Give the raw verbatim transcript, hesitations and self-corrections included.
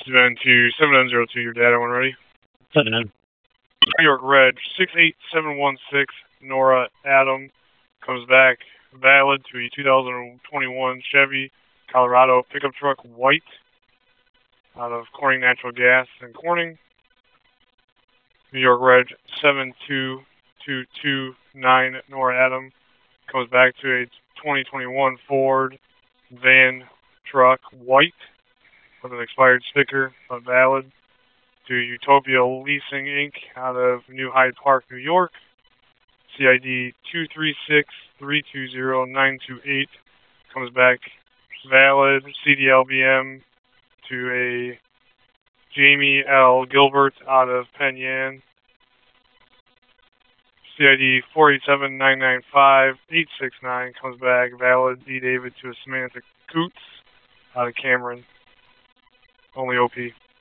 This has been to seven nine zero two, your data when ready. seven nine. New York Red, six eight seven one six, Nora Adam, comes back valid to a two thousand twenty-one Chevy Colorado pickup truck, white, out of Corning Natural Gas in Corning. New York Red, seven two two two nine, Nora Adam, comes back to a twenty twenty-one Ford van truck, white, with an expired sticker, but valid, to Utopia Leasing Incorporated out of New Hyde Park, New York. C I D two three six three two zero nine two eight, comes back valid. C D L B M to a Jamie L. Gilbert out of Penn Yan. C I D four eight seven nine nine five eight six nine, comes back valid. D. David to a Samantha Coots out of Cameron. Only O P.